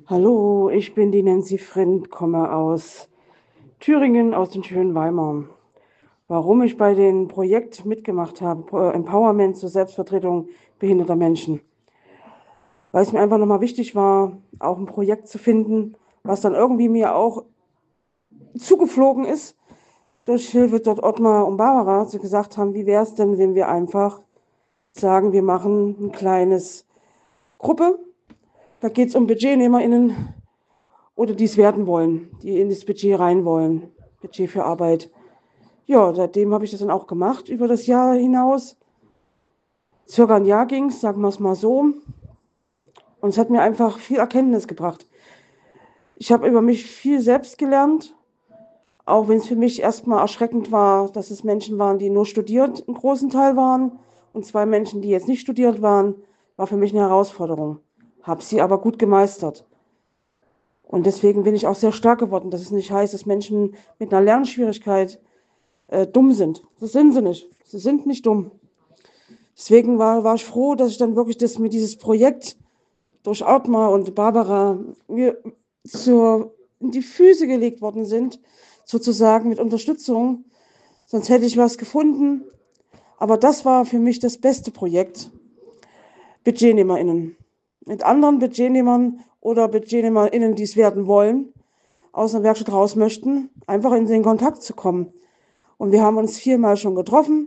Hallo, ich bin die Nancy Friend, komme aus Thüringen, aus den schönen Weimar. Warum ich bei dem Projekt mitgemacht habe, Empowerment zur Selbstvertretung behinderter Menschen. Weil es mir einfach nochmal wichtig war, auch ein Projekt zu finden, was dann irgendwie mir auch zugeflogen ist, durch Hilfe dort Ottmar und Barbara, die gesagt haben, wie wäre es denn, wenn wir einfach sagen, wir machen ein kleines Gruppe. Da geht es um BudgetnehmerInnen oder die es werden wollen, die in das Budget rein wollen, Budget für Arbeit. Ja, seitdem habe ich das dann auch gemacht über das Jahr hinaus. Circa ein Jahr ging es, sagen wir es mal so. Und es hat mir einfach viel Erkenntnis gebracht. Ich habe über mich viel selbst gelernt, auch wenn es für mich erstmal erschreckend war, dass es Menschen waren, die nur studiert einen großen Teil waren und zwei Menschen, die jetzt nicht studiert waren, war für mich eine Herausforderung. Habe sie aber gut gemeistert. Und deswegen bin ich auch sehr stark geworden, dass es nicht heißt, dass Menschen mit einer Lernschwierigkeit dumm sind. Das sind sie nicht. Sie sind nicht dumm. Deswegen war ich froh, dass ich dann wirklich dieses Projekt durch Ottmar und Barbara mir in die Füße gelegt worden sind, sozusagen mit Unterstützung. Sonst hätte ich was gefunden. Aber das war für mich das beste Projekt. BudgetnehmerInnen. Mit anderen Budgetnehmern oder BudgetnehmerInnen, die es werden wollen, aus einer Werkstatt raus möchten, einfach in den Kontakt zu kommen. Und wir haben uns 4-mal schon getroffen,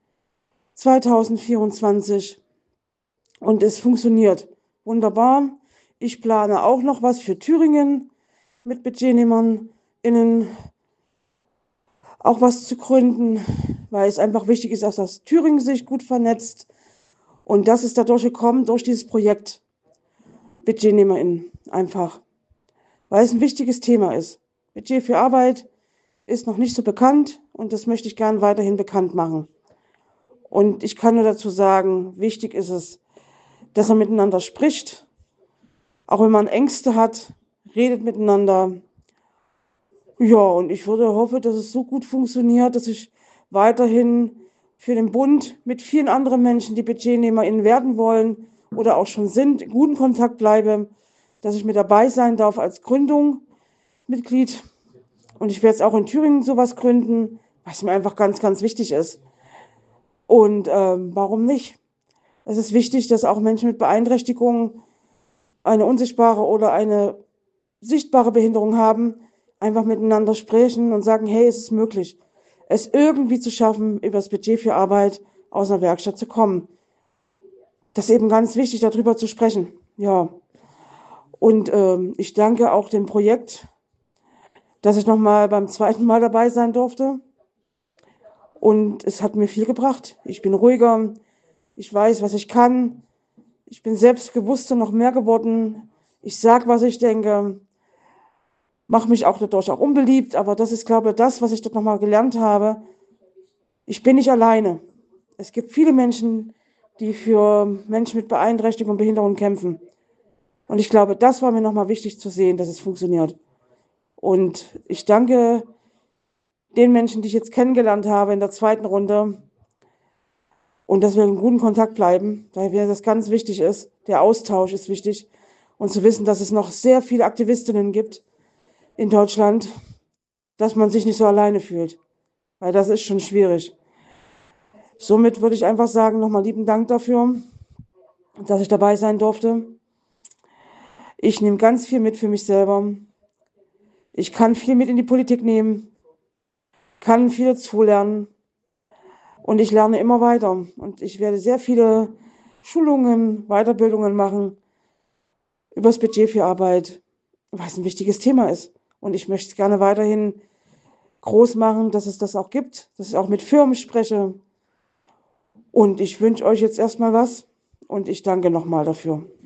2024. Und es funktioniert wunderbar. Ich plane auch noch was für Thüringen mit BudgetnehmerInnen, auch was zu gründen, weil es einfach wichtig ist, dass Thüringen sich gut vernetzt. Und das ist dadurch gekommen, durch dieses Projekt BudgetnehmerInnen einfach, weil es ein wichtiges Thema ist. Budget für Arbeit ist noch nicht so bekannt und das möchte ich gern weiterhin bekannt machen. Und ich kann nur dazu sagen, wichtig ist es, dass man miteinander spricht, auch wenn man Ängste hat, redet miteinander. Ja, und ich hoffe, dass es so gut funktioniert, dass ich weiterhin für den Bund mit vielen anderen Menschen, die BudgetnehmerInnen werden wollen oder auch schon sind, in guten Kontakt bleibe, dass ich mit dabei sein darf als Gründungsmitglied. Und ich werde jetzt auch in Thüringen sowas gründen, was mir einfach ganz, ganz wichtig ist. Und warum nicht? Es ist wichtig, dass auch Menschen mit Beeinträchtigungen eine unsichtbare oder eine sichtbare Behinderung haben, einfach miteinander sprechen und sagen, hey, es ist möglich, es irgendwie zu schaffen, über das Budget für Arbeit aus einer Werkstatt zu kommen. Das ist eben ganz wichtig, darüber zu sprechen. Ja, und ich danke auch dem Projekt, dass ich nochmal beim zweiten Mal dabei sein durfte. Und es hat mir viel gebracht. Ich bin ruhiger, ich weiß, was ich kann. Ich bin selbstbewusster noch mehr geworden. Ich sage, was ich denke, mache mich auch dadurch auch unbeliebt. Aber das ist, glaube ich, das, was ich dort nochmal gelernt habe. Ich bin nicht alleine. Es gibt viele Menschen, die für Menschen mit Beeinträchtigung und Behinderung kämpfen. Und ich glaube, das war mir nochmal wichtig zu sehen, dass es funktioniert. Und ich danke den Menschen, die ich jetzt kennengelernt habe in der zweiten Runde. Und dass wir in guten Kontakt bleiben, weil mir das ganz wichtig ist. Der Austausch ist wichtig. Und zu wissen, dass es noch sehr viele Aktivistinnen gibt in Deutschland, dass man sich nicht so alleine fühlt. Weil das ist schon schwierig. Somit würde ich einfach sagen, nochmal lieben Dank dafür, dass ich dabei sein durfte. Ich nehme ganz viel mit für mich selber. Ich kann viel mit in die Politik nehmen, kann viel dazulernen und ich lerne immer weiter. Und ich werde sehr viele Schulungen, Weiterbildungen machen über das Budget für Arbeit, weil es ein wichtiges Thema ist. Und ich möchte es gerne weiterhin groß machen, dass es das auch gibt, dass ich auch mit Firmen spreche. Und ich wünsche euch jetzt erstmal was und ich danke nochmal dafür.